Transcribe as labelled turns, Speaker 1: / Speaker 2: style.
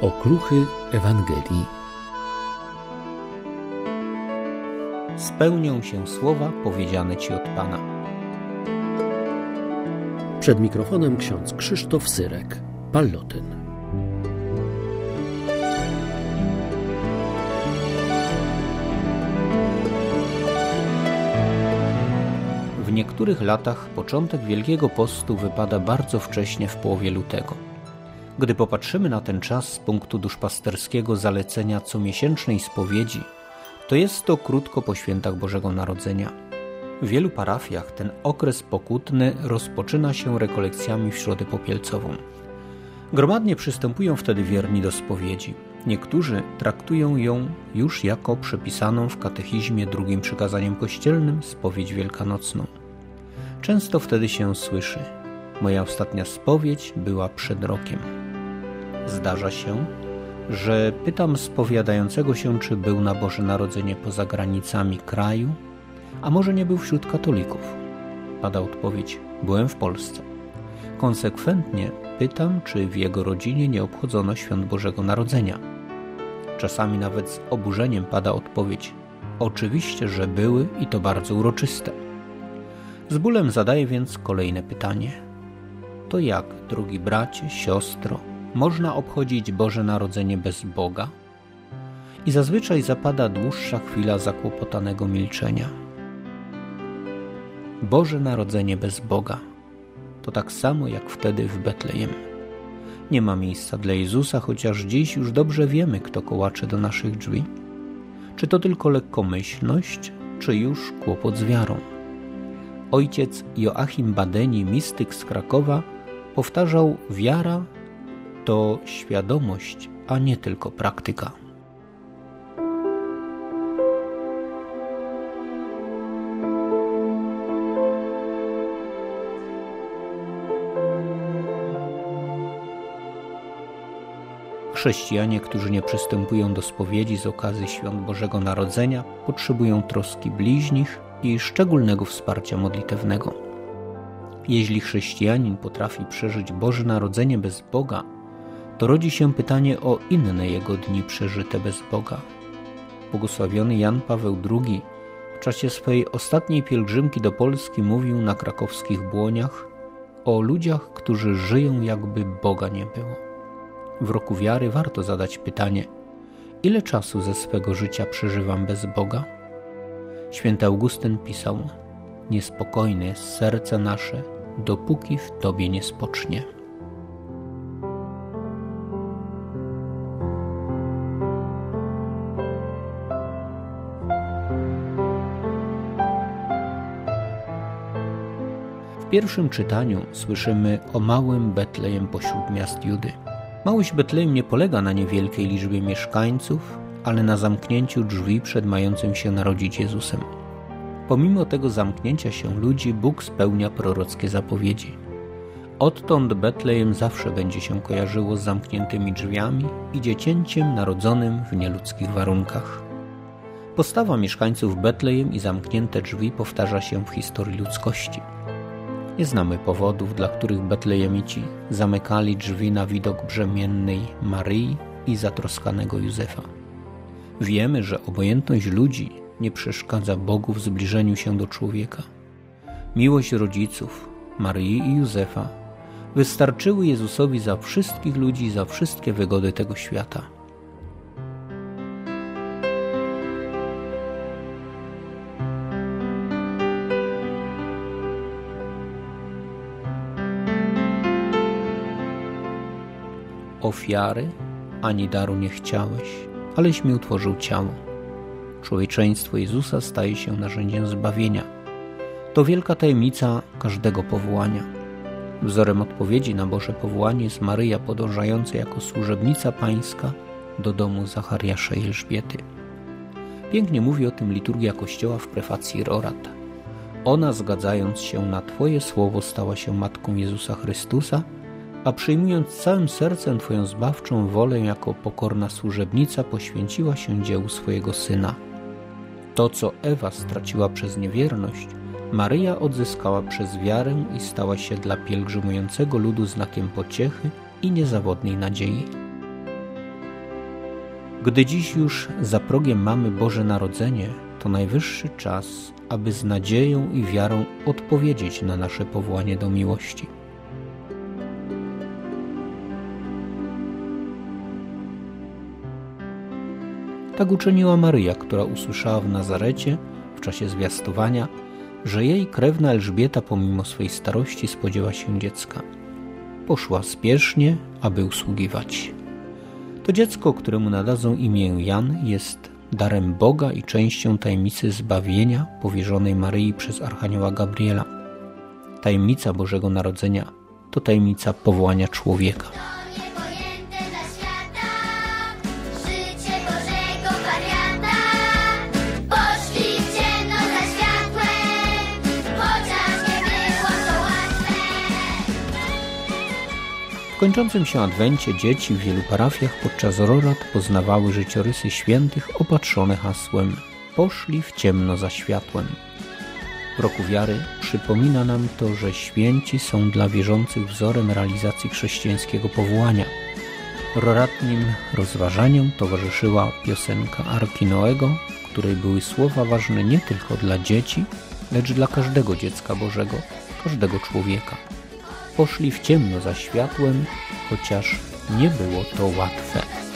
Speaker 1: Okruchy Ewangelii.
Speaker 2: Spełnią się słowa powiedziane Ci od Pana.
Speaker 1: Przed mikrofonem ksiądz Krzysztof Syrek, Pallotyn.
Speaker 2: W niektórych latach początek Wielkiego Postu wypada bardzo wcześnie w połowie lutego. Gdy popatrzymy na ten czas z punktu duszpasterskiego zalecenia comiesięcznej spowiedzi, to jest to krótko po świętach Bożego Narodzenia. W wielu parafiach ten okres pokutny rozpoczyna się rekolekcjami w Środę Popielcową. Gromadnie przystępują wtedy wierni do spowiedzi. Niektórzy traktują ją już jako przepisaną w katechizmie drugim przykazaniem kościelnym spowiedź wielkanocną. Często wtedy się słyszy: moja ostatnia spowiedź była przed rokiem. Zdarza się, że pytam spowiadającego się, czy był na Boże Narodzenie poza granicami kraju, a może nie był wśród katolików. Pada odpowiedź: byłem w Polsce. Konsekwentnie pytam, czy w jego rodzinie nie obchodzono świąt Bożego Narodzenia. Czasami nawet z oburzeniem pada odpowiedź: oczywiście, że były i to bardzo uroczyste. Z bólem zadaję więc kolejne pytanie: to jak, drogi bracie, siostro, można obchodzić Boże Narodzenie bez Boga? I zazwyczaj zapada dłuższa chwila zakłopotanego milczenia. Boże Narodzenie bez Boga to tak samo jak wtedy w Betlejem. Nie ma miejsca dla Jezusa, chociaż dziś już dobrze wiemy, kto kołacze do naszych drzwi. Czy to tylko lekkomyślność, czy już kłopot z wiarą? Ojciec Joachim Badeni, mistyk z Krakowa, powtarzał: wiara to świadomość, a nie tylko praktyka. Chrześcijanie, którzy nie przystępują do spowiedzi z okazji świąt Bożego Narodzenia, potrzebują troski bliźnich i szczególnego wsparcia modlitewnego. Jeśli chrześcijanin potrafi przeżyć Boże Narodzenie bez Boga, to rodzi się pytanie o inne jego dni przeżyte bez Boga. Błogosławiony Jan Paweł II w czasie swojej ostatniej pielgrzymki do Polski mówił na krakowskich błoniach o ludziach, którzy żyją, jakby Boga nie było. W roku wiary warto zadać pytanie: ile czasu ze swego życia przeżywam bez Boga? Święty Augustyn pisał: niespokojne jest serce nasze, dopóki w Tobie nie spocznie. W pierwszym czytaniu słyszymy o małym Betlejem pośród miast Judy. Małość Betlejem nie polega na niewielkiej liczbie mieszkańców, ale na zamknięciu drzwi przed mającym się narodzić Jezusem. Pomimo tego zamknięcia się ludzi, Bóg spełnia prorockie zapowiedzi. Odtąd Betlejem zawsze będzie się kojarzyło z zamkniętymi drzwiami i dziecięciem narodzonym w nieludzkich warunkach. Postawa mieszkańców Betlejem i zamknięte drzwi powtarza się w historii ludzkości. Nie znamy powodów, dla których betlejemici zamykali drzwi na widok brzemiennej Maryi i zatroskanego Józefa. Wiemy, że obojętność ludzi nie przeszkadza Bogu w zbliżeniu się do człowieka. Miłość rodziców, Maryi i Józefa, wystarczyły Jezusowi za wszystkich ludzi, za wszystkie wygody tego świata. Ofiary ani daru nie chciałeś, aleś mi utworzył ciało. Człowieczeństwo Jezusa staje się narzędziem zbawienia. To wielka tajemnica każdego powołania. Wzorem odpowiedzi na Boże powołanie jest Maryja, podążająca jako służebnica pańska do domu Zachariasza i Elżbiety. Pięknie mówi o tym liturgia Kościoła w prefacji Rorat. Ona, zgadzając się na Twoje słowo, stała się Matką Jezusa Chrystusa, a przyjmując całym sercem Twoją zbawczą wolę, jako pokorna służebnica poświęciła się dziełu swojego Syna. To, co Ewa straciła przez niewierność, Maryja odzyskała przez wiarę i stała się dla pielgrzymującego ludu znakiem pociechy i niezawodnej nadziei. Gdy dziś już za progiem mamy Boże Narodzenie, to najwyższy czas, aby z nadzieją i wiarą odpowiedzieć na nasze powołanie do miłości. Tak uczyniła Maryja, która usłyszała w Nazarecie w czasie zwiastowania, że jej krewna Elżbieta pomimo swej starości spodziewa się dziecka. Poszła spiesznie, aby usługiwać. To dziecko, któremu nadadzą imię Jan, jest darem Boga i częścią tajemnicy zbawienia powierzonej Maryi przez archanioła Gabriela. Tajemnica Bożego Narodzenia to tajemnica powołania człowieka. W kończącym się Adwencie dzieci w wielu parafiach podczas rorad poznawały życiorysy świętych opatrzone hasłem „Poszli w ciemno za światłem”. W roku wiary przypomina nam to, że święci są dla wierzących wzorem realizacji chrześcijańskiego powołania. Roratnim rozważaniom towarzyszyła piosenka Arki Noego, w której były słowa ważne nie tylko dla dzieci, lecz dla każdego dziecka Bożego, każdego człowieka. Poszli w ciemno za światłem, chociaż nie było to łatwe.